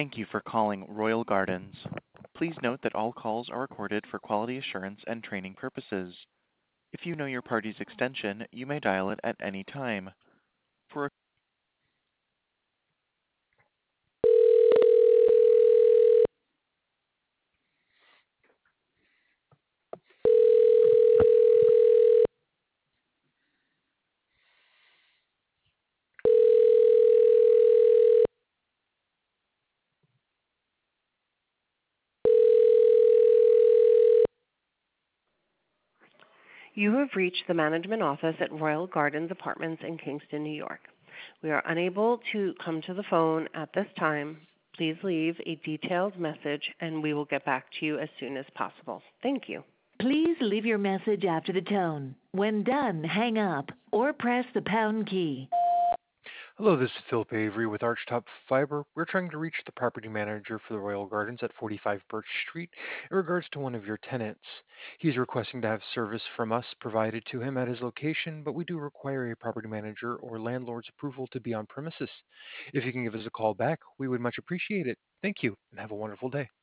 Thank you for calling Royal Gardens. Please note that all calls are recorded for quality assurance and training purposes. If you know your party's extension, you may dial it at any time. For You have reached the management office at Royal Gardens Apartments in Kingston, New York. We are unable to come to the phone at this time. Please leave a detailed message and we will get back to you as soon as possible. Thank you. Please leave your message after the tone. When done, hang up or press the pound key. Hello, this is Philip Avery with Archtop Fiber. We're trying to reach the property manager for the Royal Gardens at 45 Birch Street in regards to one of your tenants. He's requesting to have service from us provided to him at his location, but we do require a property manager or landlord's approval to be on premises. If you can give us a call back, we would much appreciate it. Thank you and have a wonderful day.